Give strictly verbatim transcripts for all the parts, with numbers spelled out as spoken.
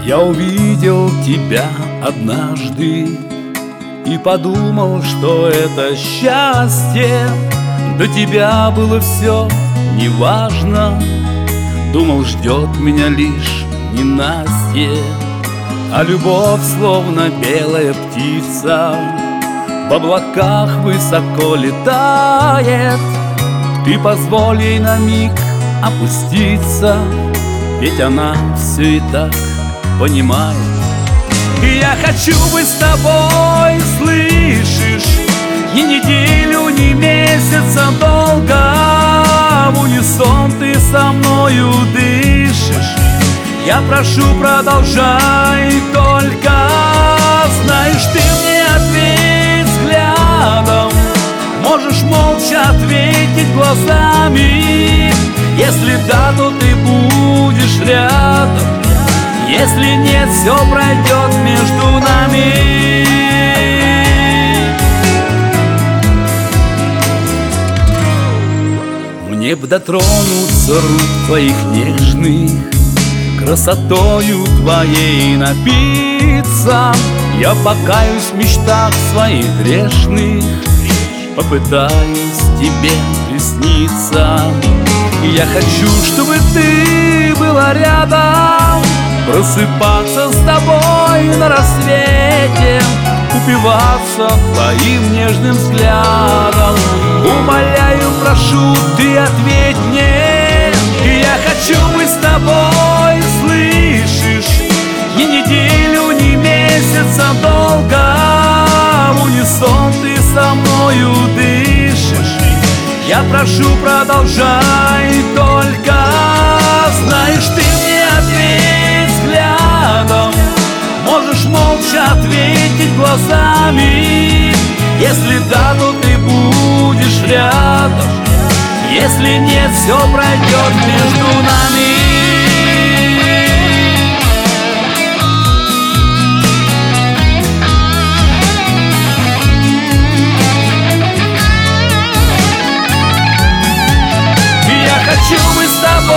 Я увидел тебя однажды и подумал, что это счастье. До тебя было все неважно. Думал, ждет меня лишь ненастье. А любовь, словно белая птица, в облаках высоко летает. Ты позволь ей на миг опуститься, ведь она все и так понимает. И я хочу быть с тобой, слышишь? Ни неделю, ни месяца долго в унисон ты со мною дышишь. Я прошу, продолжай, только знаешь, ты мне ответь взглядом. Можешь молча ответить глазами. Если да, то ты будешь рядом. Если нет, все пройдет между нами. Мне б дотронуться рук твоих нежных, красотою твоей напиться. Я покаюсь в мечтах своих грешных, попытаюсь тебе присниться. И я хочу, чтобы ты была рядом, просыпаться с тобой на рассвете, упиваться твоим нежным взглядом. Умоляю, прошу, ты ответь мне. И я хочу быть с тобой, слышишь? Ни неделю, ни месяца долго в унисон ты со мною дышишь. Я прошу, продолжай, только знаешь, ты мне ответь взглядом. Можешь молча ответить глазами. Если да, то ты будешь рядом. Если нет, все пройдет между нами. Хочу быть с тобой,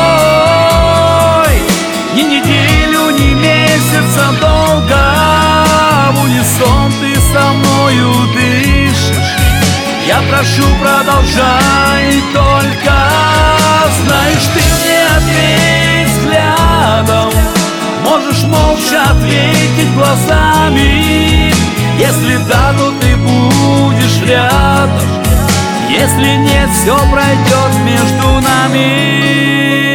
ни неделю, ни месяца долго в унисон ты со мною дышишь. Я прошу, продолжай, только знаешь, ты мне ответь взглядом. Можешь молча ответить глазами. Если да, то ты будешь рядом. Если нет, все пройдет между нами.